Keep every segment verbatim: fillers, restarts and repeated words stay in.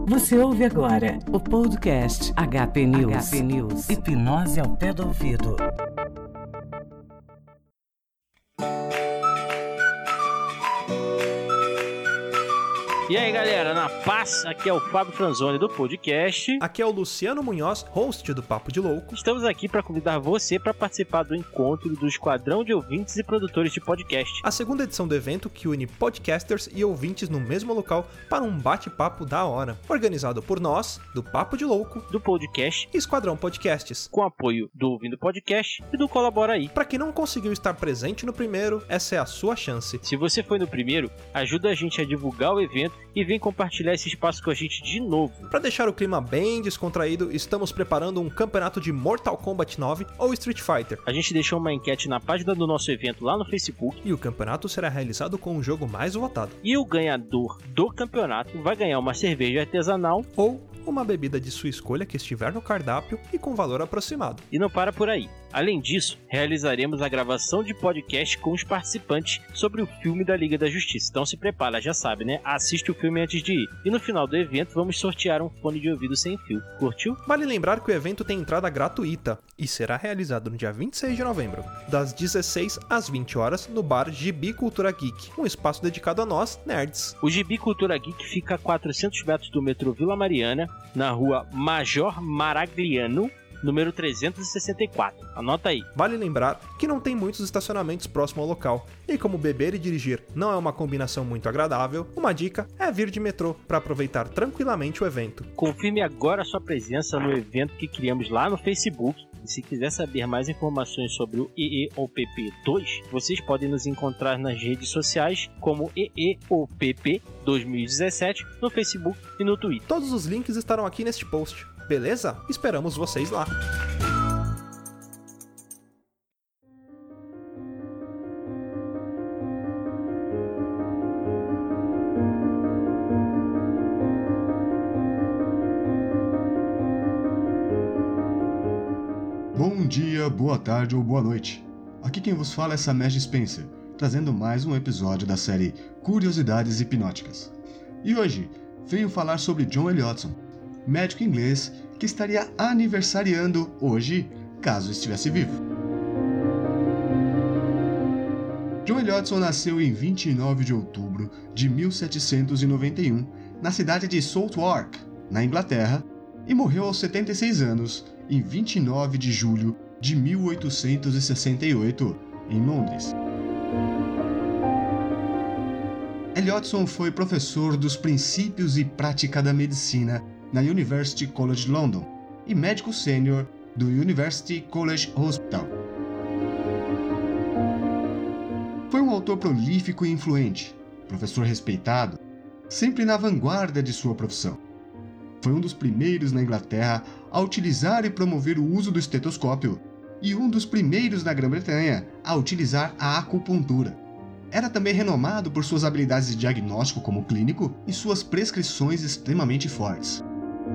Você ouve agora o podcast H P News. H P News. Hipnose ao pé do ouvido. E aí galera, na paz, aqui é o Fábio Franzoni do podcast. Aqui é o Luciano Munhoz, host do Papo de Louco. Estamos aqui para convidar você para participar do encontro do Esquadrão de Ouvintes e Produtores de Podcast. A segunda edição do evento que une podcasters e ouvintes no mesmo local para um bate-papo da hora. Organizado por nós, do Papo de Louco, do podcast e Esquadrão Podcasts. Com apoio do Ouvindo Podcast e do Colabora Aí. Para quem não conseguiu estar presente no primeiro, essa é a sua chance. Se você foi no primeiro, ajuda a gente a divulgar o evento e vem compartilhar esse espaço com a gente de novo. Para deixar o clima bem descontraído, estamos preparando um campeonato de Mortal Kombat nove ou Street Fighter. A gente deixou uma enquete na página do nosso evento lá no Facebook. E o campeonato será realizado com o jogo mais votado. E o ganhador do campeonato vai ganhar uma cerveja artesanal ou uma bebida de sua escolha que estiver no cardápio e com valor aproximado. E não para por aí. Além disso, realizaremos a gravação de podcast com os participantes sobre o filme da Liga da Justiça. Então se prepara, já sabe, né? Assiste o filme antes de ir. E no final do evento vamos sortear um fone de ouvido sem fio. Curtiu? Vale lembrar que o evento tem entrada gratuita e será realizado no dia vinte e seis de novembro, das dezesseis às vinte horas, no bar Gibi Cultura Geek, um espaço dedicado a nós, nerds. O Gibi Cultura Geek fica a quatrocentos metros do metrô Vila Mariana, na rua Major Maragliano, número trezentos e sessenta e quatro. Anota aí. Vale lembrar que não tem muitos estacionamentos próximo ao local. E como beber e dirigir não é uma combinação muito agradável, uma dica é vir de metrô para aproveitar tranquilamente o evento. Confirme agora a sua presença no evento que criamos lá no Facebook. E se quiser saber mais informações sobre o E E O P P dois, vocês podem nos encontrar nas redes sociais como E E O P P dois mil e dezessete no Facebook e no Twitter. Todos os links estarão aqui neste post. Beleza? Esperamos vocês lá! Bom dia, boa tarde ou boa noite. Aqui quem vos fala é Samesh Spencer, trazendo mais um episódio da série Curiosidades Hipnóticas. E hoje venho falar sobre John Elliotson, médico inglês que estaria aniversariando hoje, caso estivesse vivo. John Elliotson nasceu em vinte e nove de outubro de mil setecentos e noventa e um, na cidade de Southwark, na Inglaterra, e morreu aos setenta e seis anos, em vinte e nove de julho de mil oitocentos e sessenta e oito, em Londres. Elliotson foi professor dos princípios e prática da medicina na University College London e médico sênior do University College Hospital. Foi um autor prolífico e influente, professor respeitado, sempre na vanguarda de sua profissão. Foi um dos primeiros na Inglaterra a utilizar e promover o uso do estetoscópio e um dos primeiros na Grã-Bretanha a utilizar a acupuntura. Era também renomado por suas habilidades de diagnóstico como clínico e suas prescrições extremamente fortes.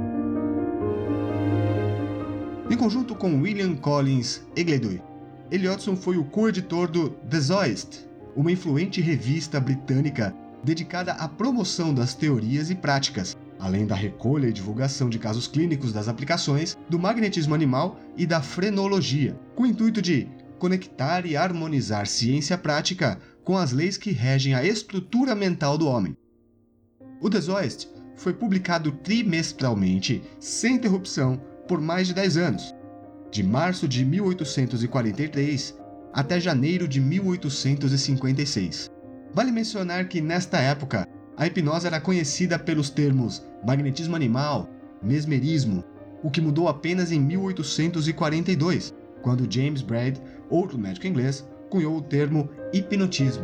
Em conjunto com William Collins Egledoy, Elliotson foi o coeditor do The Zoist, uma influente revista britânica dedicada à promoção das teorias e práticas, além da recolha e divulgação de casos clínicos das aplicações do magnetismo animal e da frenologia, com o intuito de conectar e harmonizar ciência prática com as leis que regem a estrutura mental do homem. O The Zoist foi publicado trimestralmente, sem interrupção, por mais de dez anos, de março de mil oitocentos e quarenta e três até janeiro de mil oitocentos e cinquenta e seis. Vale mencionar que, nesta época, a hipnose era conhecida pelos termos magnetismo animal, mesmerismo, o que mudou apenas em mil oitocentos e quarenta e dois, quando James Braid, outro médico inglês, cunhou o termo hipnotismo.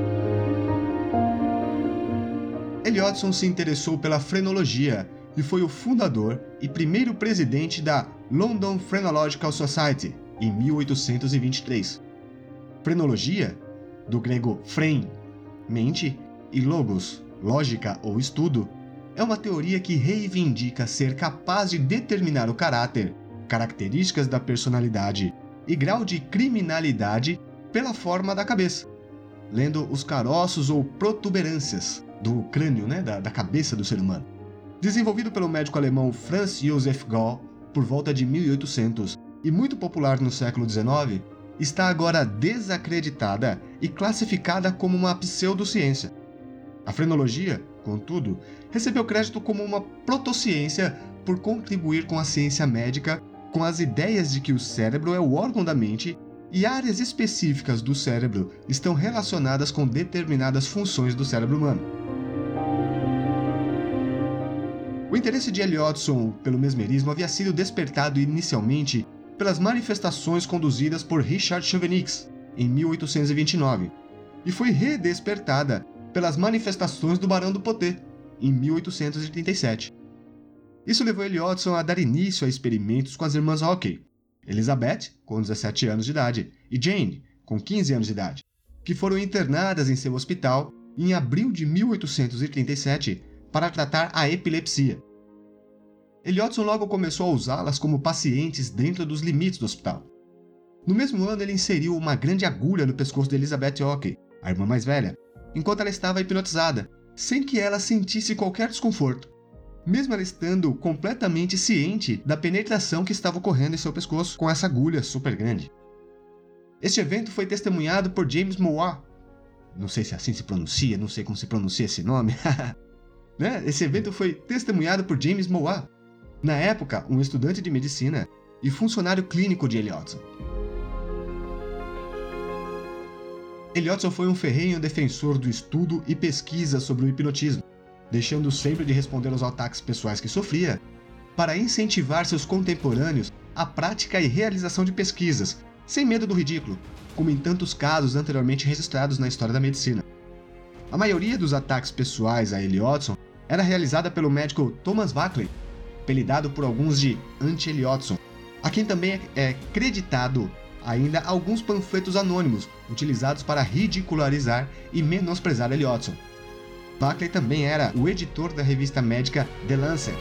Elliotson se interessou pela frenologia e foi o fundador e primeiro presidente da London Phrenological Society, em mil oitocentos e vinte e três. Frenologia, do grego phren, mente, e logos, lógica ou estudo, é uma teoria que reivindica ser capaz de determinar o caráter, características da personalidade e grau de criminalidade pela forma da cabeça, lendo os caroços ou protuberâncias do crânio, né, da, da cabeça do ser humano. Desenvolvido pelo médico alemão Franz Josef Gall por volta de mil e oitocentos e muito popular no século dezenove, está agora desacreditada e classificada como uma pseudociência. A frenologia, contudo, recebeu crédito como uma protociência por contribuir com a ciência médica com as ideias de que o cérebro é o órgão da mente e áreas específicas do cérebro estão relacionadas com determinadas funções do cérebro humano. O interesse de Elliotson pelo mesmerismo havia sido despertado inicialmente pelas manifestações conduzidas por Richard Chovanec em mil oitocentos e vinte e nove, e foi redespertada pelas manifestações do Barão do Poté em mil oitocentos e trinta e sete. Isso levou Elliotson a dar início a experimentos com as irmãs Hockey, Elizabeth, com dezessete anos de idade, e Jane, com quinze anos de idade, que foram internadas em seu hospital em abril de mil oitocentos e trinta e sete para tratar a epilepsia. Elliotson logo começou a usá-las como pacientes dentro dos limites do hospital. No mesmo ano, ele inseriu uma grande agulha no pescoço de Elizabeth Hockey, a irmã mais velha, enquanto ela estava hipnotizada, sem que ela sentisse qualquer desconforto, mesmo ela estando completamente ciente da penetração que estava ocorrendo em seu pescoço com essa agulha super grande. Este evento foi testemunhado por James Mowat. Não sei se assim se pronuncia, não sei como se pronuncia esse nome. né? Esse evento foi testemunhado por James Mowat, na época um estudante de medicina e funcionário clínico de Elliotson. Elliotson foi um ferrenho defensor do estudo e pesquisa sobre o hipnotismo, deixando sempre de responder aos ataques pessoais que sofria, para incentivar seus contemporâneos à prática e realização de pesquisas, sem medo do ridículo, como em tantos casos anteriormente registrados na história da medicina. A maioria dos ataques pessoais a Elliotson era realizada pelo médico Thomas Buckley, apelidado por alguns de Anti-Elliotson, a quem também é creditado ainda alguns panfletos anônimos utilizados para ridicularizar e menosprezar Elliotson. Buckley também era o editor da revista médica The Lancet.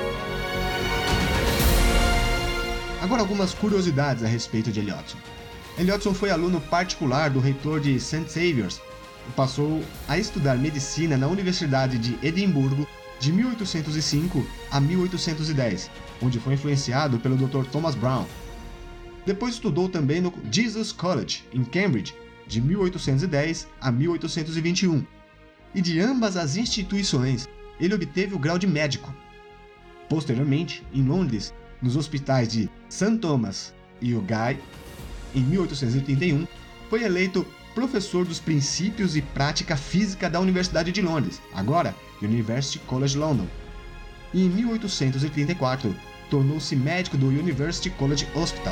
Agora algumas curiosidades a respeito de Elliotson. Elliotson foi aluno particular do reitor de Saint Saviour's e passou a estudar medicina na Universidade de Edimburgo de mil oitocentos e cinco a mil oitocentos e dez, onde foi influenciado pelo doutor Thomas Brown. Depois estudou também no Jesus College, em Cambridge, de mil oitocentos e dez a mil oitocentos e vinte e um, e de ambas as instituições ele obteve o grau de médico. Posteriormente, em Londres, nos hospitais de Saint Thomas e o Guy's, em mil oitocentos e trinta e um, foi eleito professor dos princípios e prática física da Universidade de Londres, agora University College London. E em mil oitocentos e trinta e quatro, tornou-se médico do University College Hospital.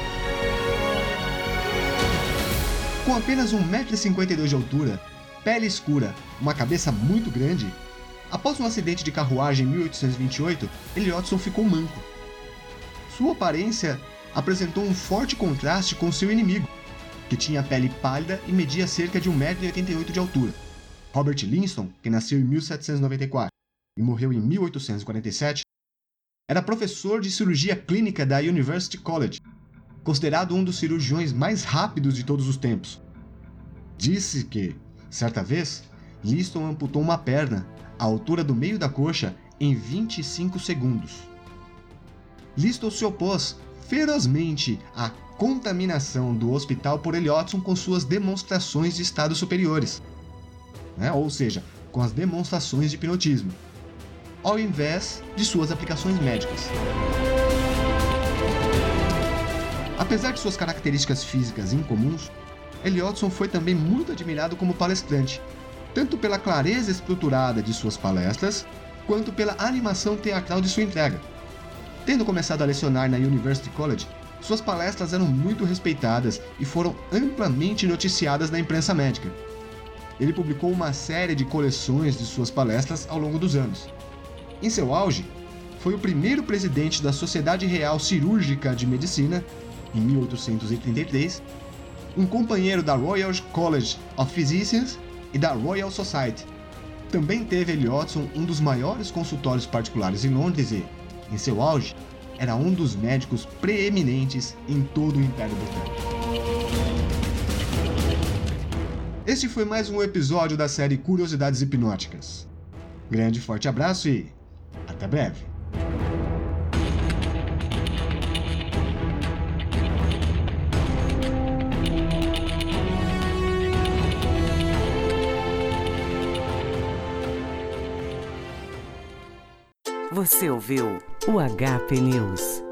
Com apenas um metro e cinquenta e dois de altura, pele escura, uma cabeça muito grande, após um acidente de carruagem em mil oitocentos e vinte e oito, Elliotson ficou manco. Sua aparência apresentou um forte contraste com seu inimigo, que tinha pele pálida e media cerca de um metro e oitenta e oito de altura. Robert Livingston, que nasceu em mil setecentos e noventa e quatro e morreu em mil oitocentos e quarenta e sete, era professor de cirurgia clínica da University College, considerado um dos cirurgiões mais rápidos de todos os tempos. Disse que, certa vez, Livingston amputou uma perna, à altura do meio da coxa, em vinte e cinco segundos. Livingston se opôs ferozmente à contaminação do hospital por Elliotson com suas demonstrações de estados superiores, né? Ou seja, com as demonstrações de hipnotismo, ao invés de suas aplicações médicas. Apesar de suas características físicas incomuns, Elliotson foi também muito admirado como palestrante, tanto pela clareza estruturada de suas palestras, quanto pela animação teatral de sua entrega. Tendo começado a lecionar na University College, suas palestras eram muito respeitadas e foram amplamente noticiadas na imprensa médica. Ele publicou uma série de coleções de suas palestras ao longo dos anos. Em seu auge, foi o primeiro presidente da Sociedade Real Cirúrgica de Medicina, em mil oitocentos e trinta e três, um companheiro da Royal College of Physicians e da Royal Society. Também teve Elliotson um dos maiores consultórios particulares em Londres e, em seu auge, era um dos médicos preeminentes em todo o Império Britânico. Este foi mais um episódio da série Curiosidades Hipnóticas. Grande e forte abraço e até Até breve. Você ouviu o H P News.